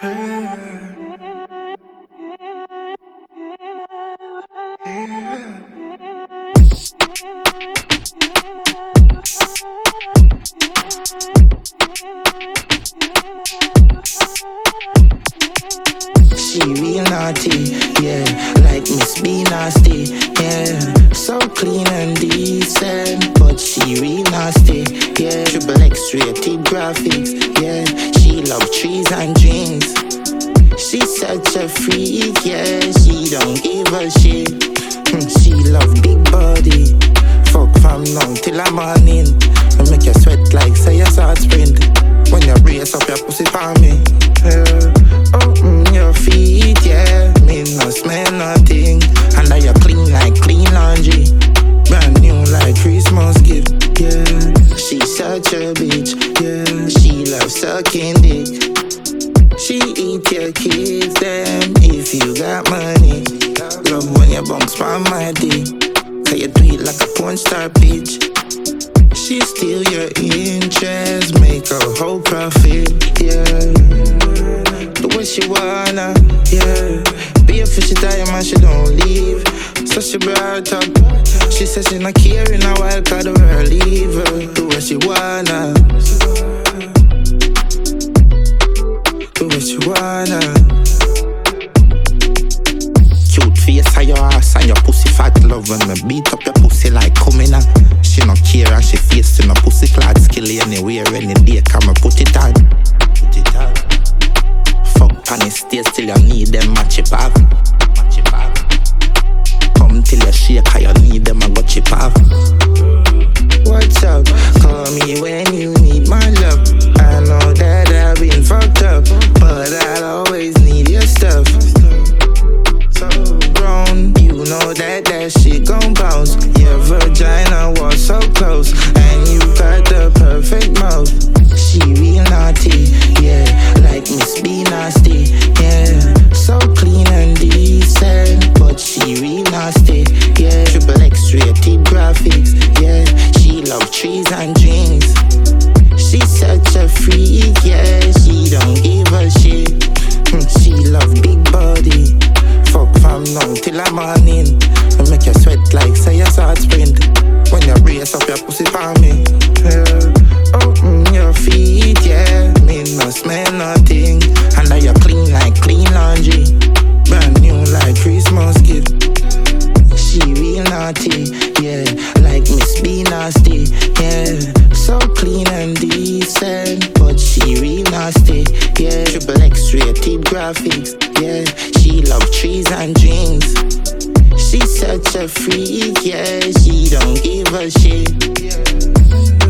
She real naughty, yeah, like Miss B nasty, yeah. So clean and decent, but she real nasty, yeah. Triple X rated graphics, yeah. She love trees and drinks. She's such a freak, yeah. She don't give a shit. She love big body. Fuck from now till the morning. I make you sweat like say a hot sprint. When you brace up your pussy for me, yeah. Your feet, yeah. Me no smell nothing. And now you clean like clean laundry. Brand new like Christmas gift, yeah. She's such a bitch, yeah. She loves sucking dick. She eat your kids, then if you got money. Love when you bounce from my dick. Say you do it like a porn star bitch. She steal your interest, make a whole profit, yeah. Do what she wanna, yeah. Be a fishy diamond, she don't leave. So she brought up. She says she not caring a while, cause the world leave her. Do what she wanna. Do what you wanna. Cute face on your ass and your pussy fat. Love when me beat up your pussy like coming on. She no care and she face to no pussy clad skilly anywhere, any day. Come and put it on. Put it on. Fuck panny stays till you need them match it off. Come till you shake how you need them and go chip off. What's up? Call me when you need my love. I know that I've been fucked up, but I'll always need your stuff. So grown, you know that shit gon' bounce. Your vagina was so close, and you got the perfect mouth. She real naughty, yeah, like Miss B nasty, yeah. So clean and decent, but she real nasty, yeah. Triple X rated graphics, yeah. She love trees and drinks. She's such a freak, yeah. She don't give a shit. She love big body. Fuck from now till the morning. I make you sweat like say a hot sprint. When you brace up your pussy for me, yeah. Your feet, yeah. Me no smell nothing. And now you clean like clean laundry. Brand new like Christmas gift. She real naughty, yeah, like Miss B nasty, yeah. So clean and decent, but she real nasty, yeah. Triple X rated graphics, yeah. She love trees and drinks. She's such a freak, yeah. She don't give a shit, yeah.